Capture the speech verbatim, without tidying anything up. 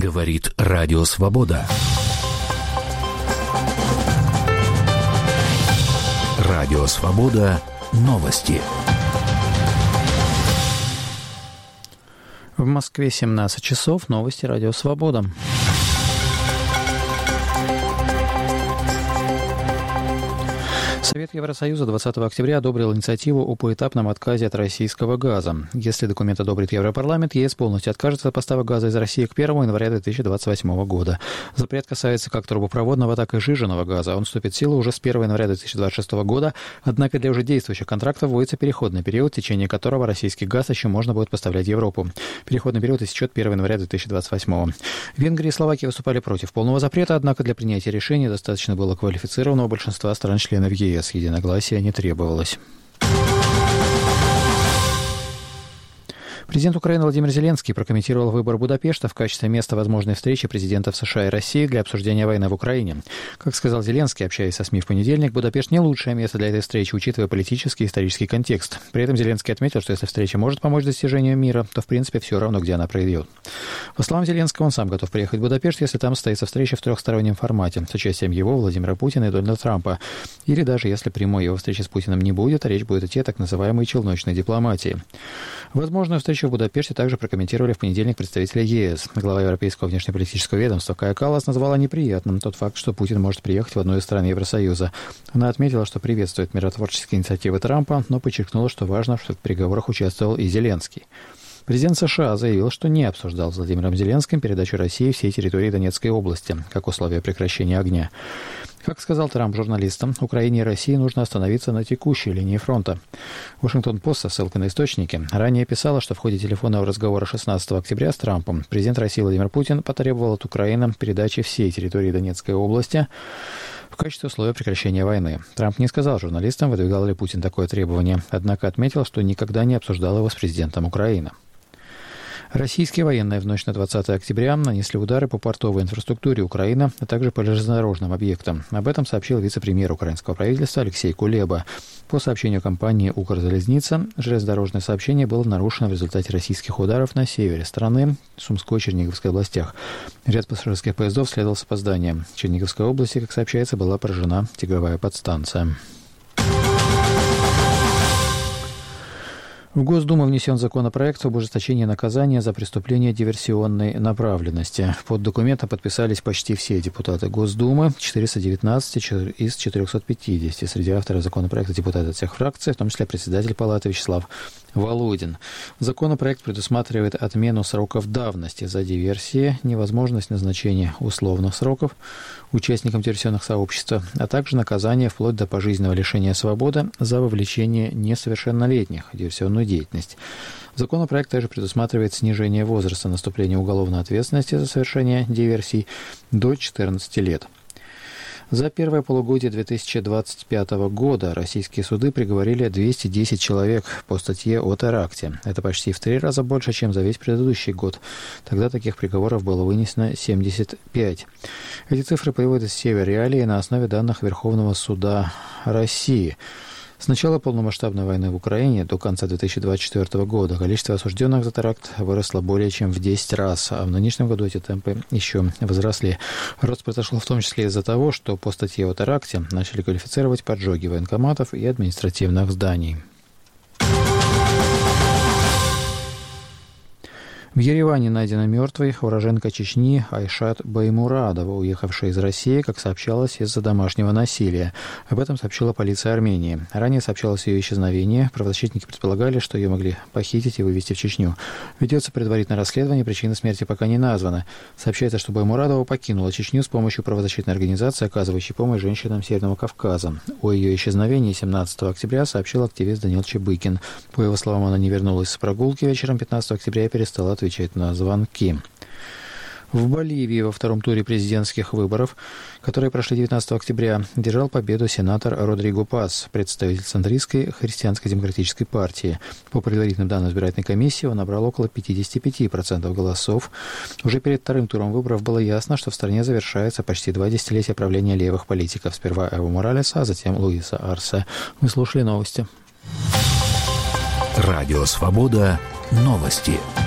Говорит Радио Свобода. Радио Свобода. Новости. В Москве семнадцать часов. Новости Радио Свобода. Совет Евросоюза двадцатого октября одобрил инициативу о поэтапном отказе от российского газа. Если документ одобрит Европарламент, ЕС полностью откажется от поставок газа из России к первому января две тысячи двадцать восьмого года. Запрет касается как трубопроводного, так и сжиженного газа. Он вступит в силу уже с первого января две тысячи двадцать шестого года, однако для уже действующих контрактов вводится переходный период, в течение которого российский газ еще можно будет поставлять в Европу. Переходный период истечет первого января две тысячи двадцать восьмого. Венгрия и Словакия выступали против полного запрета, однако для принятия решения достаточно было квалифицированного большинства стран-членов ЕС. Единогласия не требовалось. Президент Украины Владимир Зеленский прокомментировал выбор Будапешта в качестве места возможной встречи президентов США и России для обсуждения войны в Украине. Как сказал Зеленский, общаясь со СМИ в понедельник, Будапешт не лучшее место для этой встречи, учитывая политический и исторический контекст. При этом Зеленский отметил, что если встреча может помочь достижению мира, то в принципе все равно, где она пройдет. По словам Зеленского, он сам готов приехать в Будапешт, если там состоится встреча в трехстороннем формате с участием его, Владимира Путина и Дональда Трампа. Или даже если прямой его встречи с Путиным не будет, а речь будет идти о так называемой челночной дипломатии. Возможную встречу в Будапеште также прокомментировали в понедельник представители ЕС. Глава Европейского внешнеполитического ведомства Кая Каллас назвала неприятным тот факт, что Путин может приехать в одну из стран Евросоюза. Она отметила, что приветствует миротворческие инициативы Трампа, но подчеркнула, что важно, чтобы в переговорах участвовал и Зеленский. Президент США заявил, что не обсуждал с Владимиром Зеленским передачу России всей территории Донецкой области как условие прекращения огня. Как сказал Трамп журналистам, Украине и России нужно остановиться на текущей линии фронта. Вашингтон-Пост со ссылкой на источники ранее писала, что в ходе телефонного разговора шестнадцатого октября с Трампом президент России Владимир Путин потребовал от Украины передачи всей территории Донецкой области в качестве условия прекращения войны. Трамп не сказал журналистам, выдвигал ли Путин такое требование, однако отметил, что никогда не обсуждал его с президентом Украины. Российские военные в ночь на двадцатое октября нанесли удары по портовой инфраструктуре Украины, а также по железнодорожным объектам. Об этом сообщил вице-премьер украинского правительства Алексей Кулеба. По сообщению компании «Укрзалезница», железнодорожное сообщение было нарушено в результате российских ударов на севере страны, Сумской и Черниговской областях. Ряд пассажирских поездов следовал с опозданием. В Черниговской области, как сообщается, была поражена тяговая подстанция. В Госдуму внесен законопроект об ужесточении наказания за преступление диверсионной направленности. Под документом подписались почти все депутаты Госдумы, четыреста девятнадцать из четырехсот пятидесяти. Среди авторов законопроекта депутаты от всех фракций, в том числе председатель палаты Вячеслав Володин. Законопроект предусматривает отмену сроков давности за диверсии, невозможность назначения условных сроков участникам диверсионных сообществ, а также наказание вплоть до пожизненного лишения свободы за вовлечение несовершеннолетних в диверсионную деятельность. Законопроект также предусматривает снижение возраста наступления уголовной ответственности за совершение диверсий до четырнадцати лет. За первое полугодие две тысячи двадцать пятого года российские суды приговорили двести десять человек по статье о теракте. Это почти в три раза больше, чем за весь предыдущий год. Тогда таких приговоров было вынесено семьдесят пять. Эти цифры приводят из Северреалии на основе данных Верховного суда России. С начала полномасштабной войны в Украине до конца две тысячи двадцать четвёртого года количество осужденных за теракт выросло более чем в десять раз, а в нынешнем году эти темпы еще возросли. Рост произошел в том числе из-за того, что по статье о теракте начали квалифицировать поджоги военкоматов и административных зданий. В Ереване найдена мертвой уроженка Чечни Айшат Баймурадова, уехавшая из России, как сообщалось, из-за домашнего насилия. Об этом сообщила полиция Армении. Ранее сообщалось о ее исчезновении. Правозащитники предполагали, что ее могли похитить и вывезти в Чечню. Ведется предварительное расследование, причина смерти пока не названа. Сообщается, что Баймурадова покинула Чечню с помощью правозащитной организации, оказывающей помощь женщинам Северного Кавказа. О ее исчезновении семнадцатого октября сообщил активист Даниил Чебыкин. По его словам, она не вернулась с прогулки вечером пятнадцатого октября и перестала отвечать на звонки. В Боливии во втором туре президентских выборов, которые прошли девятнадцатого октября, держал победу сенатор Родриго Пас, представитель центристской христианско-демократической партии. По предварительным данным избирательной комиссии он набрал около пятьдесят пять процентов голосов. Уже перед вторым туром выборов было ясно, что в стране завершается почти два десятилетия правления левых политиков. Сперва Эво Моралеса, а затем Луиса Арсе. Вы слушали новости. Радио Свобода. Новости.